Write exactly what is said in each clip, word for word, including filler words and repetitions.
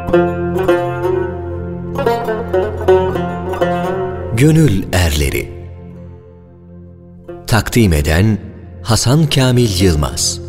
Gönül Erleri. Takdim eden Hasan Kamil Yılmaz.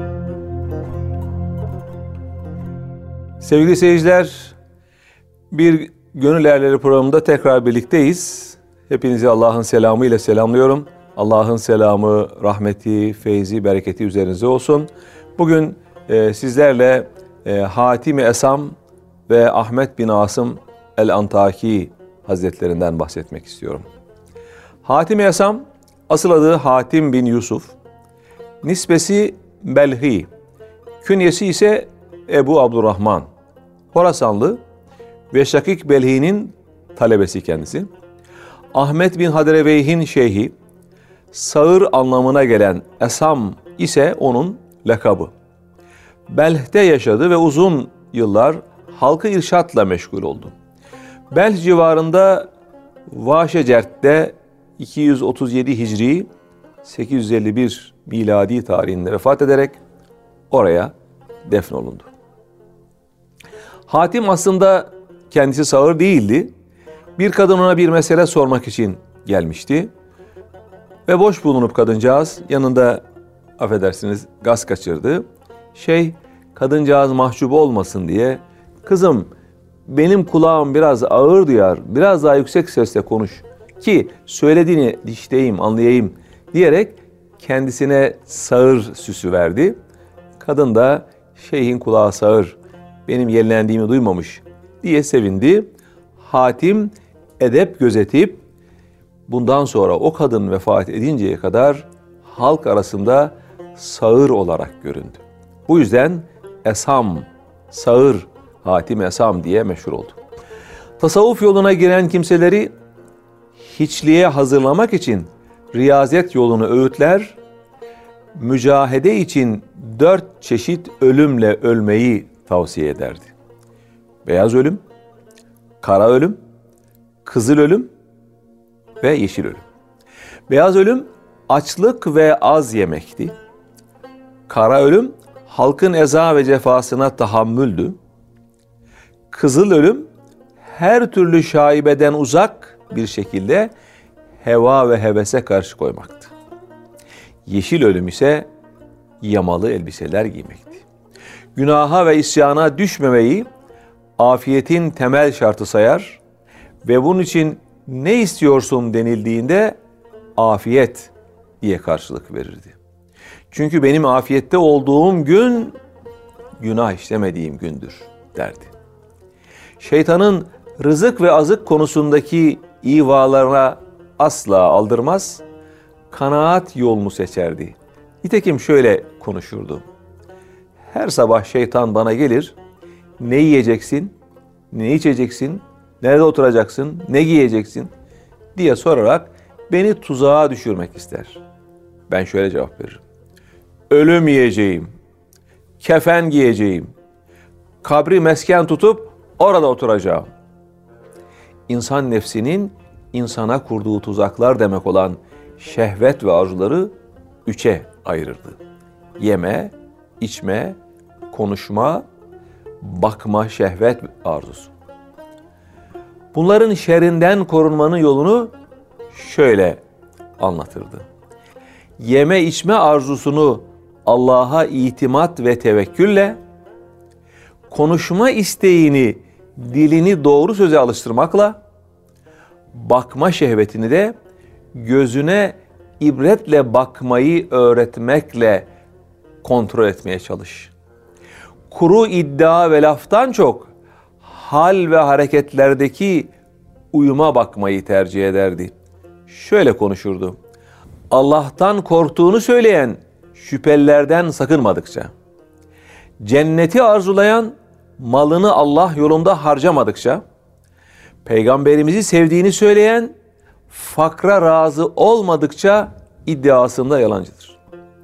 Sevgili seyirciler, bir Gönül Erleri programında tekrar birlikteyiz. Hepinizi Allah'ın selamıyla selamlıyorum. Allah'ın selamı, rahmeti, feyzi, bereketi üzerinize olsun. Bugün e, sizlerle e, Hatim-i Esam ve Ahmet bin Asım el-Antaki Hazretlerinden bahsetmek istiyorum. Hatim-i Esam, asıl adı Hatim bin Yusuf, nisbesi Belhi, künyesi ise Ebu Abdurrahman, Horasanlı ve Şakik Belhi'nin talebesi kendisi. Ahmet bin Hadreveyh'in şeyhi, sağır anlamına gelen Esam ise onun lakabı. Belh'te yaşadı ve uzun yıllar halkı irşatla meşgul oldu. Belh civarında Vaşecert'te iki yüz otuz yedi Hicri, sekiz yüz elli bir miladi tarihinde vefat ederek oraya defnolundu. Hatim aslında kendisi sağır değildi. Bir kadın ona bir mesele sormak için gelmişti. Ve boş bulunup kadıncağız yanında, affedersiniz, gaz kaçırdı. Şey, kadıncağız mahcup olmasın diye, kızım benim kulağım biraz ağır duyar, biraz daha yüksek sesle konuş ki söylediğini dişleyeyim, anlayayım diyerek kendisine sağır süsü verdi. Kadın da şeyhin kulağı sağır, benim yenilendiğimi duymamış diye sevindi. Hatim edep gözetip bundan sonra o kadın vefat edinceye kadar halk arasında sağır olarak göründü. Bu yüzden Esam, sağır, Hatim Esam diye meşhur oldu. Tasavvuf yoluna giren kimseleri hiçliğe hazırlamak için riyazet yolunu öğütler, mücahede için dört çeşit ölümle ölmeyi tavsiye ederdi. Beyaz ölüm, kara ölüm, kızıl ölüm ve yeşil ölüm. Beyaz ölüm açlık ve az yemekti. Kara ölüm halkın eza ve cefasına tahammüldü. Kızıl ölüm her türlü şaibeden uzak bir şekilde heva ve hevese karşı koymaktı. Yeşil ölüm ise yamalı elbiseler giymekti. Günaha ve isyana düşmemeyi afiyetin temel şartı sayar ve bunun için ne istiyorsun denildiğinde afiyet diye karşılık verirdi. Çünkü benim afiyette olduğum gün günah işlemediğim gündür derdi. Şeytanın rızık ve azık konusundaki ivalarına asla aldırmaz, kanaat yolunu seçerdi. Nitekim şöyle konuşurdu. Her sabah şeytan bana gelir, ne yiyeceksin, ne içeceksin, nerede oturacaksın, ne giyeceksin diye sorarak beni tuzağa düşürmek ister. Ben şöyle cevap veririm. Ölüm yiyeceğim, kefen giyeceğim, kabri mesken tutup orada oturacağım. İnsan nefsinin insana kurduğu tuzaklar demek olan şehvet ve arzuları üçe ayırırdı. Yeme, içme, konuşma, bakma, şehvet arzusu. Bunların şerrinden korunmanın yolunu şöyle anlatırdı. Yeme içme arzusunu Allah'a itimat ve tevekkülle, konuşma isteğini dilini doğru söze alıştırmakla, bakma şehvetini de gözüne ibretle bakmayı öğretmekle kontrol etmeye çalış. Kuru iddia ve laftan çok hal ve hareketlerdeki uyuma bakmayı tercih ederdi. Şöyle konuşurdu. Allah'tan korktuğunu söyleyen şüphelilerden sakınmadıkça, cenneti arzulayan malını Allah yolunda harcamadıkça, Peygamberimizi sevdiğini söyleyen fakra razı olmadıkça iddiasında yalancıdır.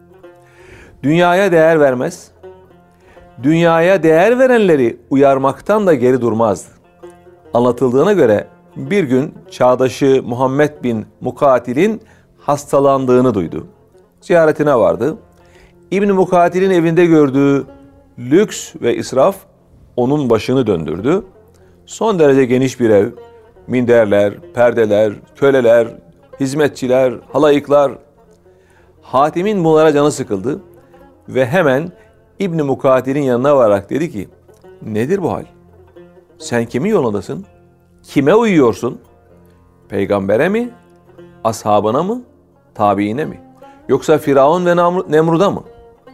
Dünyaya değer vermez, dünyaya değer verenleri uyarmaktan da geri durmazdı. Anlatıldığına göre bir gün çağdaşı Muhammed bin Mukatil'in hastalandığını duydu. Ziyaretine vardı. İbn-i Mukatil'in evinde gördüğü lüks ve israf onun başını döndürdü. Son derece geniş bir ev, minderler, perdeler, köleler, hizmetçiler, halayıklar. Hatim'in bunlara canı sıkıldı ve hemen İbn-i Mukatil'in yanına vararak dedi ki, nedir bu hal? Sen kimin yolundasın? Kime uyuyorsun? Peygambere mi? Ashabına mı? Tabiine mi? Yoksa Firavun ve Nemrud'a mı?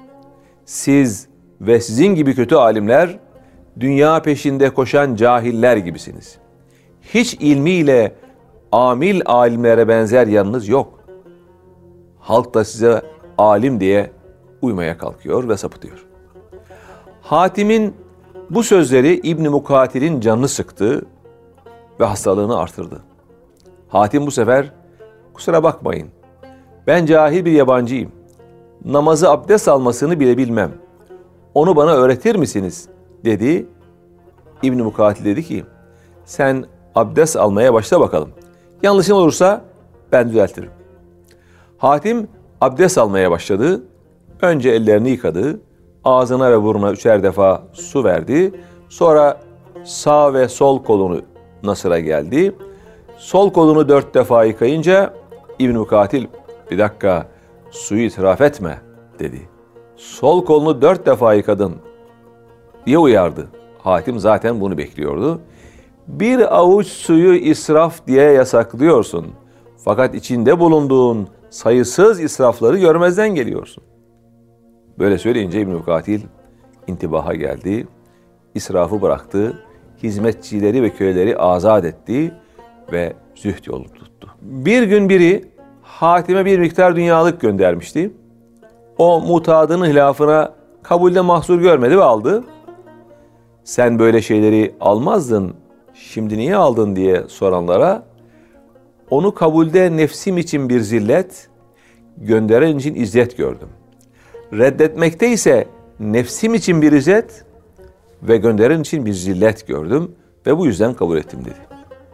Siz ve sizin gibi kötü alimler, dünya peşinde koşan cahiller gibisiniz. Hiç ilmiyle amil alimlere benzer yanınız yok. Halk da size alim diye uymaya kalkıyor ve sapıtıyor. Hatim'in bu sözleri İbn-i Mukatil'in canını sıktı ve hastalığını artırdı. Hatim bu sefer, kusura bakmayın, ben cahil bir yabancıyım. Namazı abdest almasını bile bilmem. Onu bana öğretir misiniz? Dedi. İbn-i Mukatil dedi ki, sen abdest almaya başla bakalım. Yanlışın olursa ben düzeltirim. Hatim abdest almaya başladı. Önce ellerini yıkadı. Ağzına ve burnuna üçer defa su verdi. Sonra sağ ve sol kolunu nasıra geldi. Sol kolunu dört defa yıkayınca İbn-i Mukatil, bir dakika suyu israf etme dedi. Sol kolunu dört defa yıkadın diye uyardı. Hatim zaten bunu bekliyordu. Bir avuç suyu israf diye yasaklıyorsun. Fakat içinde bulunduğun sayısız israfları görmezden geliyorsun. Böyle söyleyince İbn-i Mukatil intibaha geldi. İsrafı bıraktı. Hizmetçileri ve köleleri azat etti ve zühd yolu tuttu. Bir gün biri Hatim'e bir miktar dünyalık göndermişti. O mutadının hilafına kabulde mahzur görmedi ve aldı. Sen böyle şeyleri almazdın, şimdi niye aldın diye soranlara, onu kabulde nefsim için bir zillet, gönderen için izzet gördüm. Reddetmekte ise nefsim için bir izzet ve gönderen için bir zillet gördüm ve bu yüzden kabul ettim dedi.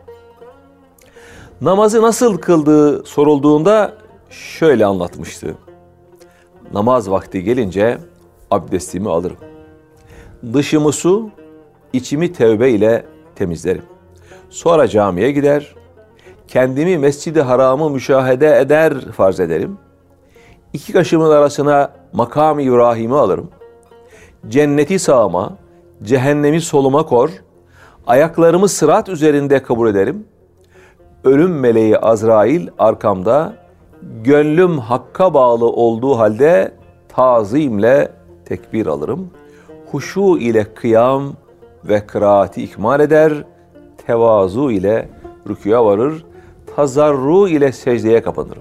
Namazı nasıl kıldığı sorulduğunda şöyle anlatmıştı. Namaz vakti gelince abdestimi alırım. Dışımı su, içimi tevbe ile temizlerim. Sonra camiye gider, kendimi Mescid-i Haram'ı müşahede eder farz ederim. İki kaşımın arasına makam-ı İbrahim'i alırım. Cenneti sağıma, cehennemi soluma kor, ayaklarımı sırat üzerinde kabul ederim. Ölüm meleği Azrail arkamda, gönlüm Hakk'a bağlı olduğu halde tazimle tekbir alırım. Huşu ile kıyam ve kıraati ikmal eder, tevazu ile rükûya varır, tazarru ile secdeye kapanırım.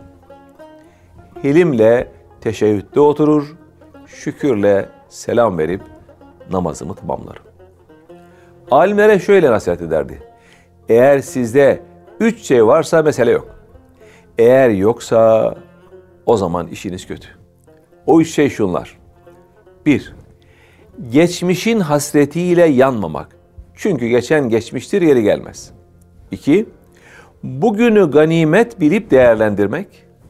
Hilimle teşehhütte oturur, şükürle selam verip namazımı tamamlarım. Alimlere şöyle nasihat ederdi. Eğer sizde üç şey varsa mesele yok. Eğer yoksa o zaman işiniz kötü. O üç şey şunlar. Bir, geçmişin hasretiyle yanmamak. Çünkü geçen geçmiştir, yeri gelmez. İki, bugünü ganimet bilip değerlendirmek.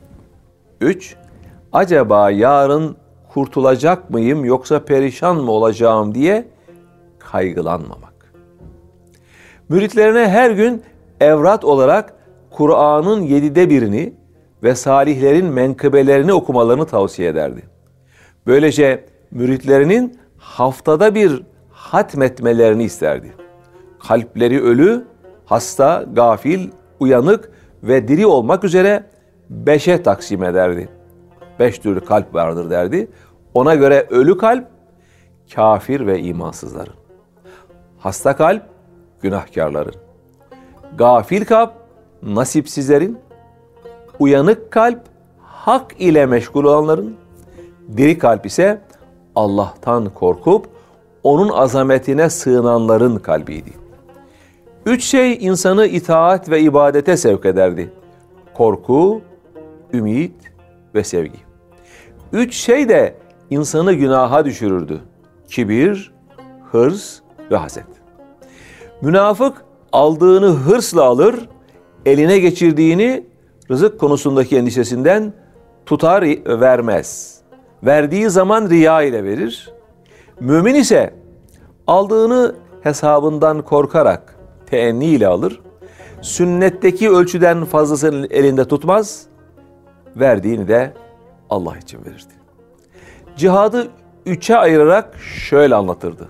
Üç, acaba yarın kurtulacak mıyım yoksa perişan mı olacağım diye kaygılanmamak. Müritlerine her gün evrat olarak Kur'an'ın yedide birini ve salihlerin menkıbelerini okumalarını tavsiye ederdi. Böylece müritlerinin haftada bir hatmetmelerini isterdi. Kalpleri ölü, hasta, gafil, uyanık ve diri olmak üzere beşe taksim ederdi. Beş türlü kalp vardır derdi. Ona göre ölü kalp, kafir ve imansızların. Hasta kalp, günahkarların. Gafil kalp, nasipsizlerin. Uyanık kalp, hak ile meşgul olanların. Diri kalp ise Allah'tan korkup onun azametine sığınanların kalbiydi. Üç şey insanı itaat ve ibadete sevk ederdi. Korku, ümit ve sevgi. Üç şey de insanı günaha düşürürdü. Kibir, hırs ve haset. Münafık aldığını hırsla alır, eline geçirdiğini rızık konusundaki endişesinden tutar vermez. Verdiği zaman riya ile verir. Mümin ise aldığını hesabından korkarak teenni ile alır. Sünnetteki ölçüden fazlasını elinde tutmaz. Verdiğini de Allah için verirdi. Cihadı üçe ayırarak şöyle anlatırdı.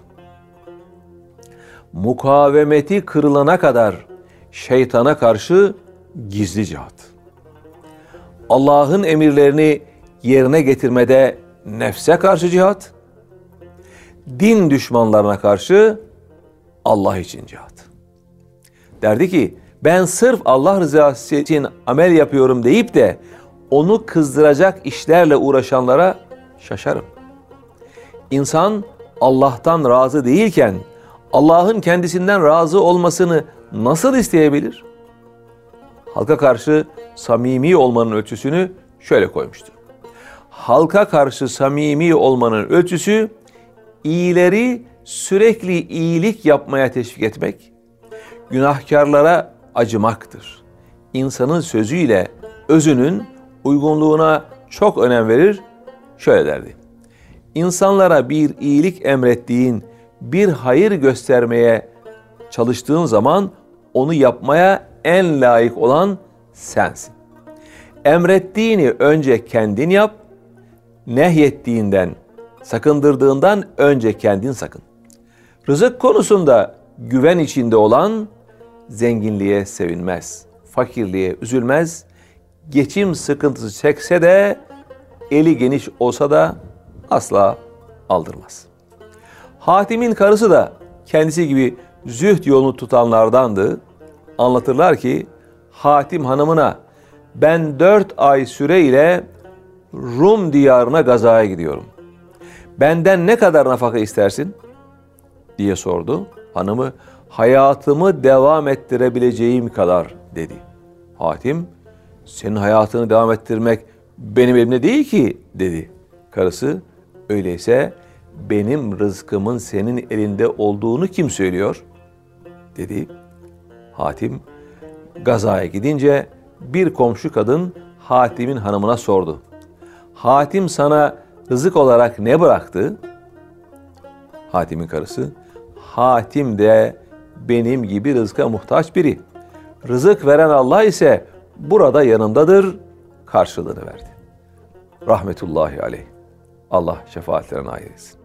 Mukavemeti kırılana kadar şeytana karşı gizli cihat. Allah'ın emirlerini yerine getirmede nefse karşı cihat. Din düşmanlarına karşı Allah için cihat. Derdi ki ben sırf Allah rızası için amel yapıyorum deyip de onu kızdıracak işlerle uğraşanlara şaşarım. İnsan Allah'tan razı değilken Allah'ın kendisinden razı olmasını nasıl isteyebilir? Halka karşı samimi olmanın ölçüsünü şöyle koymuştur. Halka karşı samimi olmanın ölçüsü iyileri sürekli iyilik yapmaya teşvik etmek, günahkarlara acımaktır. İnsanın sözüyle özünün uygunluğuna çok önem verir. Şöyle derdi. İnsanlara bir iyilik emrettiğin, bir hayır göstermeye çalıştığın zaman onu yapmaya en layık olan sensin. Emrettiğini önce kendin yap, nehyettiğinden, sakındırdığından önce kendin sakın. Rızık konusunda güven içinde olan zenginliğe sevinmez, fakirliğe üzülmez, geçim sıkıntısı çekse de eli geniş olsa da asla aldırmaz. Hatim'in karısı da kendisi gibi zühd yolunu tutanlardandı. Anlatırlar ki Hatim hanımına ben dört ay süreyle Rum diyarına gazaya gidiyorum. Benden ne kadar nafaka istersin? Diye sordu. Hanımı hayatımı devam ettirebileceğim kadar dedi. Hatim senin hayatını devam ettirmek benim elimde değil ki dedi. Karısı öyleyse benim rızkımın senin elinde olduğunu kim söylüyor? Dedi. Hatim gazaya gidince bir komşu kadın Hatim'in hanımına sordu. Hatim sana rızık olarak ne bıraktı? Hatim'in karısı, Hatim de benim gibi rızka muhtaç biri. Rızık veren Allah ise burada yanımdadır, karşılığını verdi. Rahmetullahi aleyh. Allah şefaatlerine nail etsin.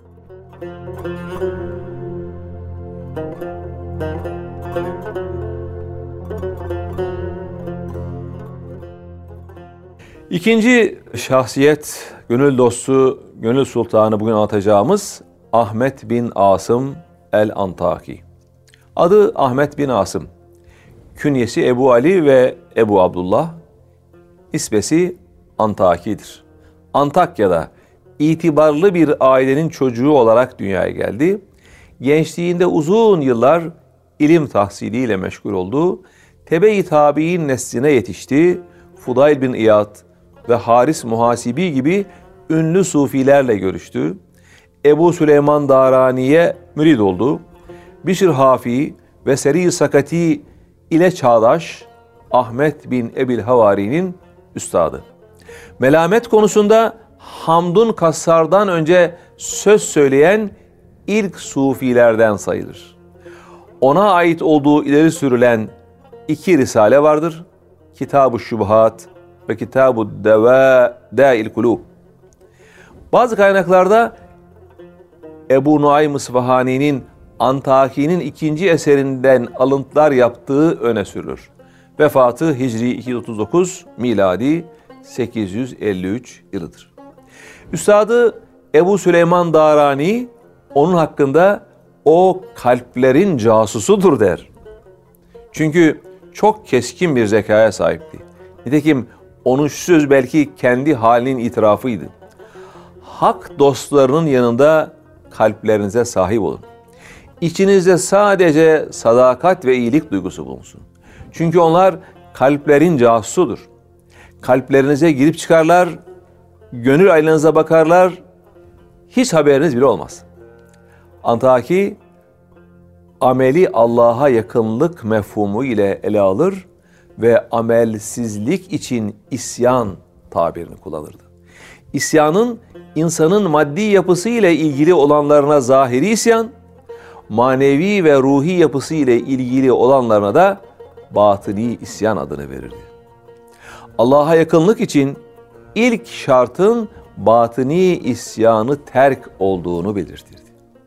İkinci şahsiyet, gönül dostu, gönül sultanı bugün anlatacağımız Ahmet bin Asım el-Antaki. Adı Ahmet bin Asım. Künyesi Ebu Ali ve Ebu Abdullah. İsmesi Antaki'dir. Antakya'da itibarlı bir ailenin çocuğu olarak dünyaya geldi. Gençliğinde uzun yıllar ilim tahsiliyle meşgul oldu. Tebe-i tabi'in nesline yetişti. Fudayl bin İyad ve Haris Muhasibi gibi ünlü sufilerle görüştü. Ebu Süleyman Darani'ye mürid oldu. Bişr Hafi ve Seri Sakati ile çağdaş Ahmet bin Ebil Havari'nin üstadı. Melamet konusunda Hamdun Kassar'dan önce söz söyleyen ilk sufilerden sayılır. Ona ait olduğu ileri sürülen iki risale vardır. Kitab-ı Şubuhat ve Kitab-ı Devâ'il Kulûb. Bazı kaynaklarda Ebu Nuaym İsfahani'nin Antaki'nin ikinci eserinden alıntılar yaptığı öne sürülür. Vefatı Hicri iki yüz otuz dokuz, miladi sekiz yüz elli üç yılıdır. Üstadı Ebu Süleyman Darani onun hakkında o kalplerin casusudur der. Çünkü çok keskin bir zekaya sahipti. Nitekim onun şu söz belki kendi halinin itirafıydı. Hak dostlarının yanında kalplerinize sahip olun. İçinizde sadece sadakat ve iyilik duygusu bulunsun. Çünkü onlar kalplerin casusudur. Kalplerinize girip çıkarlar, gönül aynanıza bakarlar, hiç haberiniz bile olmaz. Antaki, ameli Allah'a yakınlık mefhumu ile ele alır ve amelsizlik için isyan tabirini kullanırdı. İsyanın insanın maddi yapısı ile ilgili olanlarına zahiri isyan, manevi ve ruhi yapısı ile ilgili olanlarına da batıni isyan adını verirdi. Allah'a yakınlık için ilk şartın batıni isyanı terk olduğunu belirtirdi.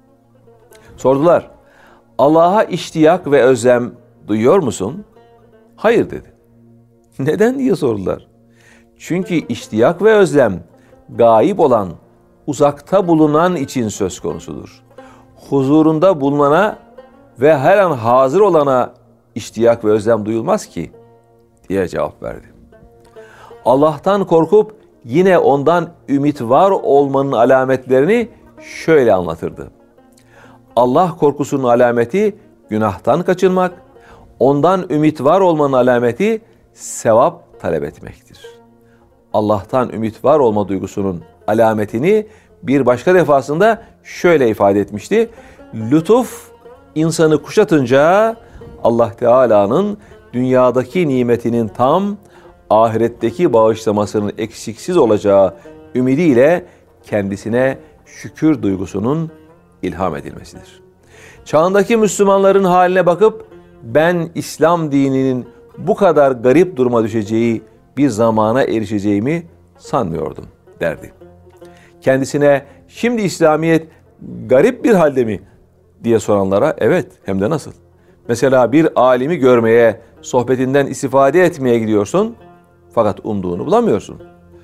Sordular, Allah'a iştiyak ve özlem duyuyor musun? Hayır dedi. Neden diye sordular. Çünkü iştiyak ve özlem gayip olan, uzakta bulunan için söz konusudur. Huzurunda bulunana ve her an hazır olana iştiyak ve özlem duyulmaz ki diye cevap verdi. Allah'tan korkup yine ondan ümit var olmanın alametlerini şöyle anlatırdı. Allah korkusunun alameti günahtan kaçınmak, ondan ümit var olmanın alameti sevap talep etmektir. Allah'tan ümit var olma duygusunun alametini bir başka defasında şöyle ifade etmişti. Lütuf insanı kuşatınca Allah Teala'nın dünyadaki nimetinin tam, ahiretteki bağışlamasının eksiksiz olacağı ümidiyle kendisine şükür duygusunun ilham edilmesidir. Çağındaki Müslümanların haline bakıp ben İslam dininin bu kadar garip duruma düşeceği bir zamana erişeceğimi sanmıyordum derdi. Kendisine şimdi İslamiyet garip bir halde mi diye soranlara evet hem de nasıl. Mesela bir alimi görmeye, sohbetinden istifade etmeye gidiyorsun fakat umduğunu bulamıyorsun.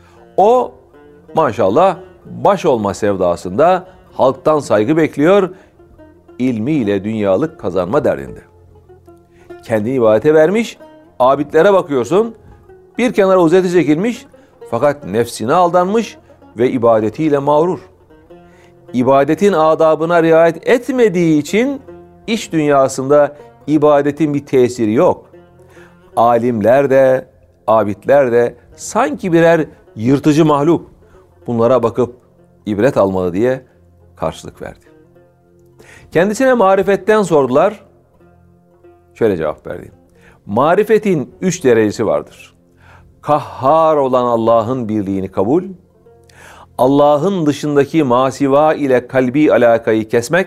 O maşallah baş olma sevdasında halktan saygı bekliyor, ilmiyle dünyalık kazanma derdinde. Kendini ibadete vermiş, abidlere bakıyorsun, bir kenara uzeti çekilmiş fakat nefsine aldanmış ve ibadetiyle mağrur. İbadetin adabına riayet etmediği için iç dünyasında ibadetin bir tesiri yok. Alimler de, abidler de sanki birer yırtıcı mahluk. Bunlara bakıp ibret almalı diye karşılık verdi. Kendisine marifetten sordular. Şöyle cevap verdi. Marifetin üç derecesi vardır. Kahhar olan Allah'ın birliğini kabul, Allah'ın dışındaki masiva ile kalbi alakayı kesmek,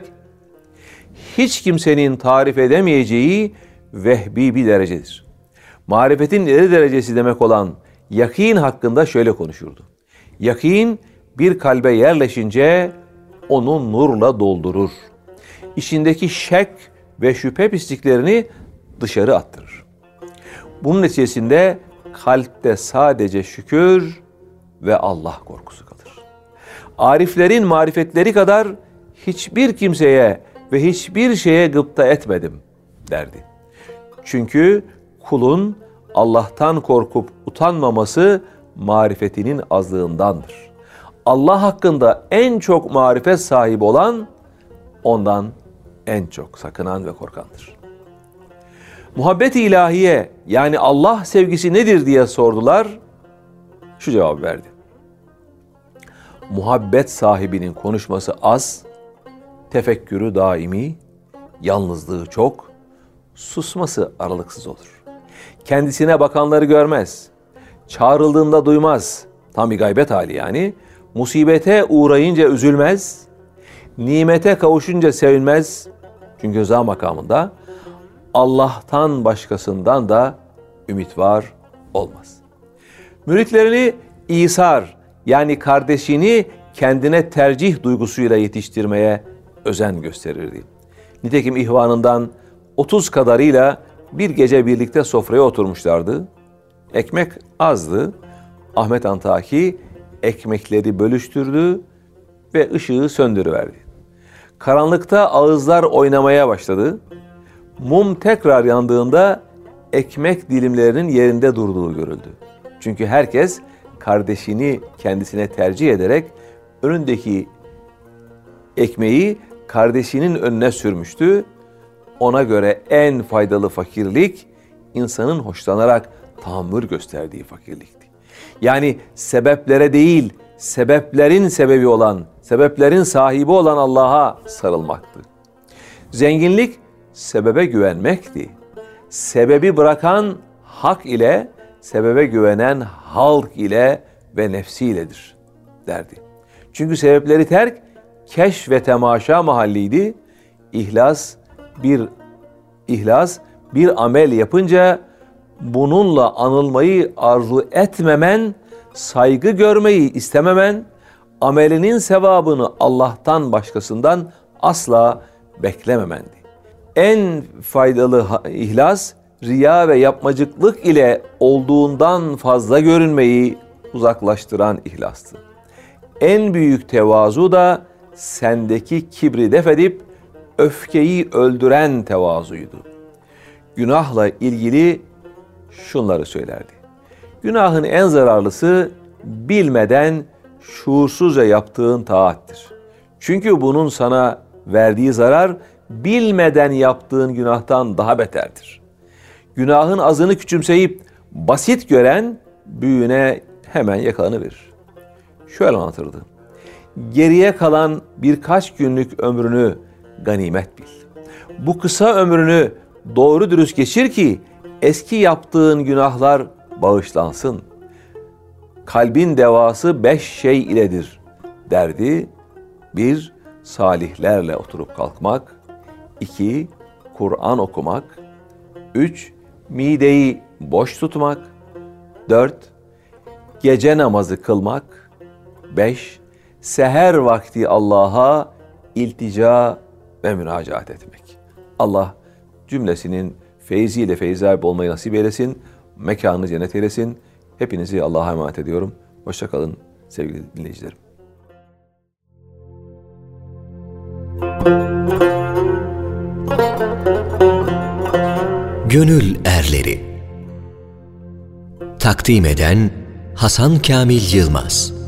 hiç kimsenin tarif edemeyeceği vehbi bir derecedir. Marifetin ileri derecesi demek olan yakin hakkında şöyle konuşurdu. Yakin bir kalbe yerleşince onu nurla doldurur. İçindeki şek ve şüphe pisliklerini dışarı attırır. Bunun neticesinde kalpte sadece şükür ve Allah korkusu kalır. Ariflerin marifetleri kadar hiçbir kimseye ve hiçbir şeye gıpta etmedim derdi. Çünkü kulun Allah'tan korkup utanmaması marifetinin azlığındandır. Allah hakkında en çok marifet sahibi olan ondan en çok sakınan ve korkandır. Muhabbet-i ilahiye yani Allah sevgisi nedir diye sordular. Şu cevap verdi. Muhabbet sahibinin konuşması az, tefekkürü daimi, yalnızlığı çok, susması aralıksız olur. Kendisine bakanları görmez, çağrıldığında duymaz, tam bir gaybet hali yani, musibete uğrayınca üzülmez, nimete kavuşunca sevinmez, çünkü rıza makamında, Allah'tan başkasından da ümit var olmaz. Müritlerini İsar yani kardeşini kendine tercih duygusuyla yetiştirmeye özen gösterirdi. Nitekim ihvanından otuz kadarıyla bir gece birlikte sofraya oturmuşlardı. Ekmek azdı. Ahmet Antaki ekmekleri bölüştürdü ve ışığı söndürüverdi. Karanlıkta ağızlar oynamaya başladı. Mum tekrar yandığında ekmek dilimlerinin yerinde durduğu görüldü. Çünkü herkes kardeşini kendisine tercih ederek önündeki ekmeği kardeşinin önüne sürmüştü. Ona göre en faydalı fakirlik insanın hoşlanarak tahammül gösterdiği fakirlikti. Yani sebeplere değil, sebeplerin sebebi olan, sebeplerin sahibi olan Allah'a sarılmaktı. Zenginlik sebebe güvenmekti. Sebebi bırakan hak ile, sebebe güvenen halk ile ve nefsiyledir derdi. Çünkü sebepleri terk, keşf ve temaşa mahalliydi. ihlas bir ihlas bir amel yapınca bununla anılmayı arzu etmemen, saygı görmeyi istememen, amelinin sevabını Allah'tan başkasından asla beklememendi. En faydalı ihlas, riya ve yapmacıklık ile olduğundan fazla görünmeyi uzaklaştıran ihlastı. En büyük tevazu da sendeki kibri def edip öfkeyi öldüren tevazuydu. Günahla ilgili şunları söylerdi. Günahın en zararlısı bilmeden şuursuzca yaptığın taattir. Çünkü bunun sana verdiği zarar bilmeden yaptığın günahtan daha beterdir. Günahın azını küçümseyip basit gören büyüğüne hemen yakalanıverir. Şöyle anlatırdı. Geriye kalan birkaç günlük ömrünü ganimet bil. Bu kısa ömrünü doğru dürüst geçir ki eski yaptığın günahlar bağışlansın. Kalbin devası beş şey iledir derdi. Bir, salihlerle oturup kalkmak. İki, Kur'an okumak. Üç, mideyi boş tutmak. Dört, gece namazı kılmak. Beş, seher vakti Allah'a iltica ve müracaat etmek. Allah cümlesinin feyziyle feyzâib olmayı nasip eylesin. Mekanını cennet eylesin. Hepinizi Allah'a emanet ediyorum. Hoşça kalın sevgili dinleyicilerim. Gönül Erleri. Takdim eden Hasan Kamil Yılmaz.